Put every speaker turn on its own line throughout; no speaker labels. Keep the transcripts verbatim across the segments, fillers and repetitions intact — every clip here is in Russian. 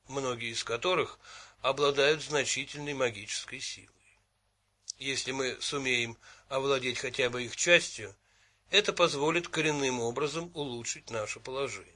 многие из которых обладают значительной магической силой. Если мы сумеем овладеть хотя бы их частью, это позволит коренным образом улучшить наше положение.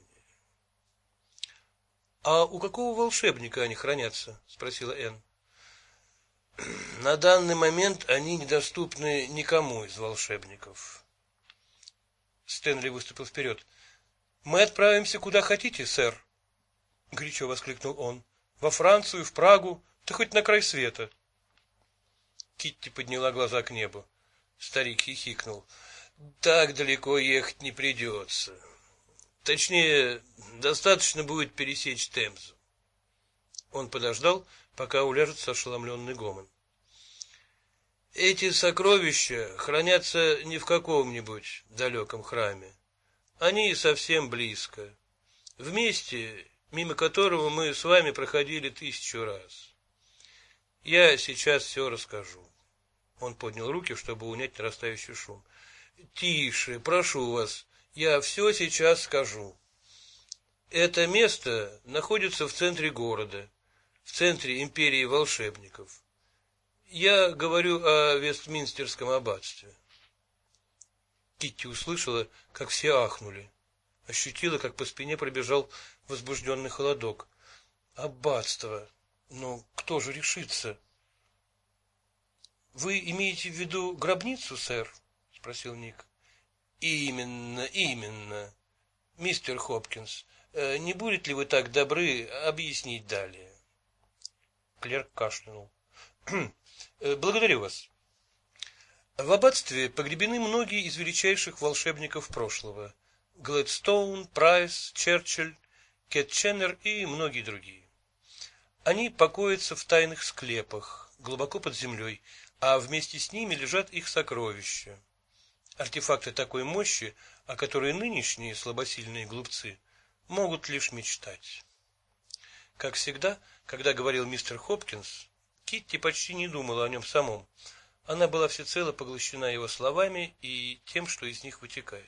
— А у какого волшебника они хранятся? — спросила Энн. — На данный момент они недоступны никому из волшебников. Стэнли выступил вперед. — Мы отправимся куда хотите, сэр, — горячо воскликнул он. — Во Францию, в Прагу, да хоть на край света. Китти подняла глаза к небу. Старик хихикнул. — Так далеко ехать не придется. Точнее, достаточно будет пересечь Темзу. Он подождал, пока уляжется ошеломленный гомон. Эти сокровища хранятся не в каком-нибудь далеком храме. Они совсем близко. В месте, мимо которого мы с вами проходили тысячу раз. Я сейчас все расскажу. Он поднял руки, чтобы унять нарастающий шум. Тише, прошу вас. Я все сейчас скажу. Это место находится в центре города, в центре империи волшебников. Я говорю о Вестминстерском аббатстве. Китти услышала, как все ахнули. Ощутила, как по спине пробежал возбужденный холодок. Аббатство. Но кто же решится? — Вы имеете в виду гробницу, сэр? — спросил Ник. Именно, именно. Мистер Хопкинс, не будете ли вы так добры объяснить далее? Клерк кашлянул. Благодарю вас. В аббатстве погребены многие из величайших волшебников прошлого. Глэдстоун, Прайс, Черчилль, Кетченер и многие другие. Они покоятся в тайных склепах, глубоко под землей, а вместе с ними лежат их сокровища. Артефакты такой мощи, о которой нынешние слабосильные глупцы могут лишь мечтать. Как всегда, когда говорил мистер Хопкинс, Китти почти не думала о нем самом. Она была всецело поглощена его словами и тем, что из них вытекает.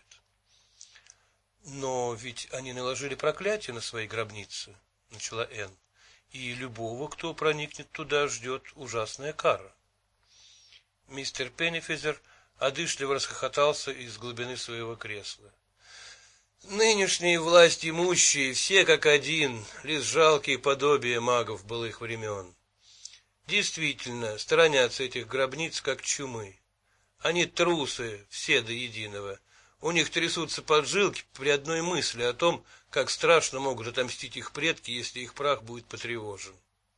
«Но ведь они наложили проклятие на свои гробницы», — начала Энн, «и любого, кто проникнет туда, ждет ужасная кара». Мистер Пеннифизер одышливо расхохотался из глубины своего кресла. Нынешние власть имущие, все как один, лишь жалкие подобия магов былых времен. Действительно, сторонятся этих гробниц как чумы. Они трусы, все до единого. У них трясутся поджилки при одной мысли о том, как страшно могут отомстить их предки, если их прах будет потревожен.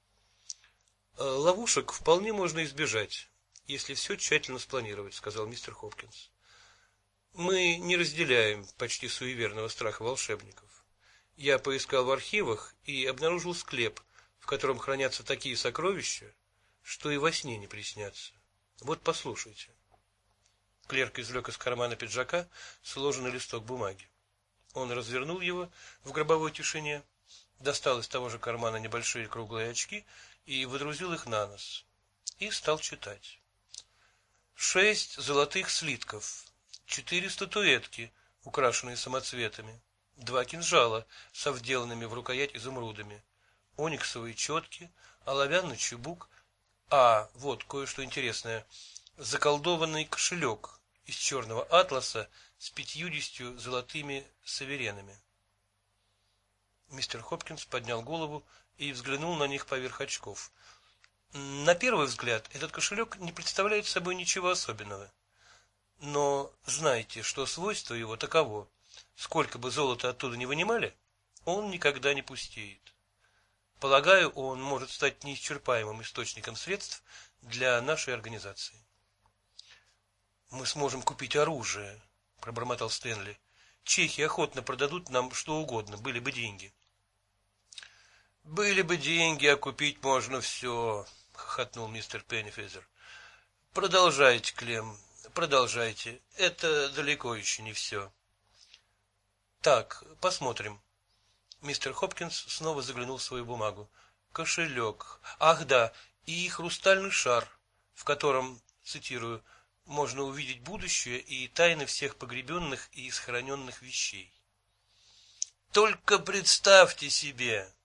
Ловушек вполне можно избежать, если все тщательно спланировать, сказал мистер Хопкинс. Мы не разделяем почти суеверного страха волшебников. Я поискал в архивах и обнаружил склеп, в котором хранятся такие сокровища, что и во сне не приснятся. Вот послушайте. Клерк извлек из кармана пиджака сложенный листок бумаги. Он развернул его в гробовой тишине, достал из того же кармана небольшие круглые очки и выдрузил их на нос. И стал читать. Шесть золотых слитков, четыре статуэтки, украшенные самоцветами, два кинжала со вделанными в рукоять изумрудами, ониксовые четки, оловянный чубук, а, вот кое-что интересное, заколдованный кошелек из черного атласа с пятьюдесятью золотыми саверенами. Мистер Хопкинс поднял голову и взглянул на них поверх очков. На первый взгляд этот кошелек не представляет собой ничего особенного. Но знайте, что свойство его таково: сколько бы золота оттуда ни вынимали, он никогда не пустеет. Полагаю, он может стать неисчерпаемым источником средств для нашей организации. Мы сможем купить оружие, пробормотал Стэнли. Чехи охотно продадут нам что угодно, были бы деньги. Были бы деньги, а купить можно все, хохотнул мистер Пеннифизер. Продолжайте, Клем, продолжайте. Это далеко еще не все. Так, посмотрим. Мистер Хопкинс снова заглянул в свою бумагу. Кошелек. Ах да, и хрустальный шар, в котором, цитирую, можно увидеть будущее и тайны всех погребенных и сохраненных вещей. Только представьте себе,